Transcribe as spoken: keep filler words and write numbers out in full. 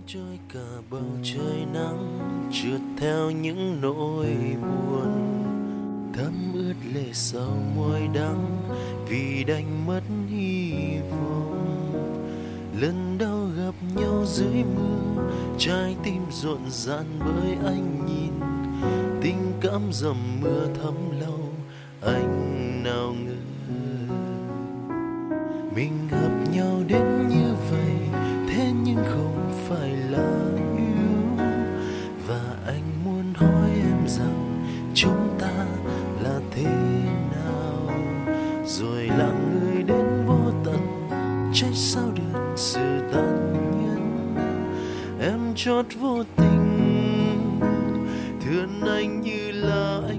trôi cả bầu trời nắng, trượt theo những nỗi buồn, thấm ướt lệ sầu môi đắng vì đành mất hy vọng. Lần đầu gặp nhau dưới mưa, trái tim rộn ràng bởi anh nhìn, tình cảm dầm mưa thấm lâu, anh nào ngờ mình hợp nhau đến như vậy. Thế nhưng không phải là yêu, và anh muốn hỏi em rằng chúng ta là thế nào, rồi lặng người đến vô tận. Trách sao được sự tàn nhẫn, em chót vô tình thương anh như là